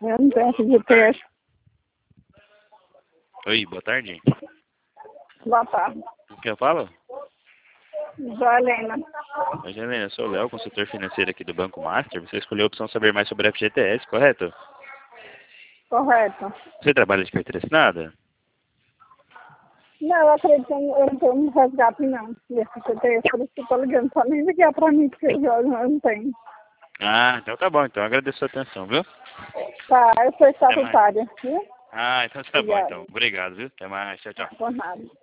Eu não tenho FGTS. Oi, boa tarde. Boa tarde. O que eu falo? Joelena. Oi, Helena, eu sou o Léo, consultor financeiro aqui do Banco Master. Você escolheu a opção saber mais sobre a FGTS, correto? Correto. Você trabalha de carteira assinada? Não, eu acredito que eu não tenho um resgate, não. E FGTS, por isso que eu tô ligando. Só nem ligar pra mim, porque eu não tenho. Ah, então tá bom, então agradeço a sua atenção, viu? Tá, eu sou Até mais. estatutária, viu? Ah, então tá bom, Obrigada. então. Obrigado, viu? Até mais, tchau, tchau. Por nada.